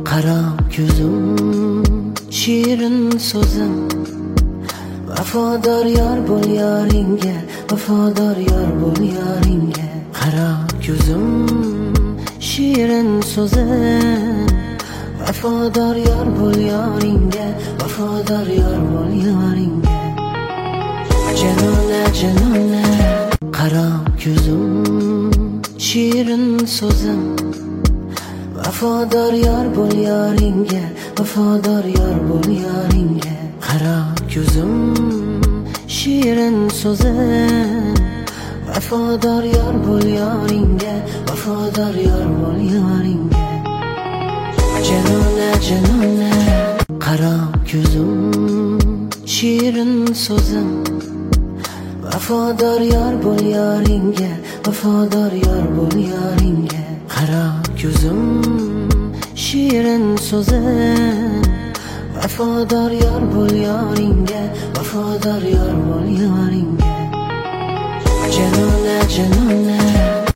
qaro ko'zim, shirin so'zim, vafodor yor bo'l yoringga, vafodor yor bo'l yoringga. Qaro ko'zim, shirin so'zim, vafodor yor bo'l yoringga, vafodor yor bo'l yoringga. Janona janona, qaro ko'zim, shirin so'zim, vafodor yor bo'l yoringga, vafodor yor bo'l yoringga. Qaro ko'zim, shirin so'zim, vafodor yor bo'l yoringga, vafodor yor bo'l yoringga. Janona janona, qaro ko'zim, shirin so'zim, vafodor yor bo'l yoringga, vafodor yor bo'l yoringga. Qaro ko'zim, shirin so'zim, vafodor yor bo'l yoringga, vafodor yor bo'l yoringga. Janona janona.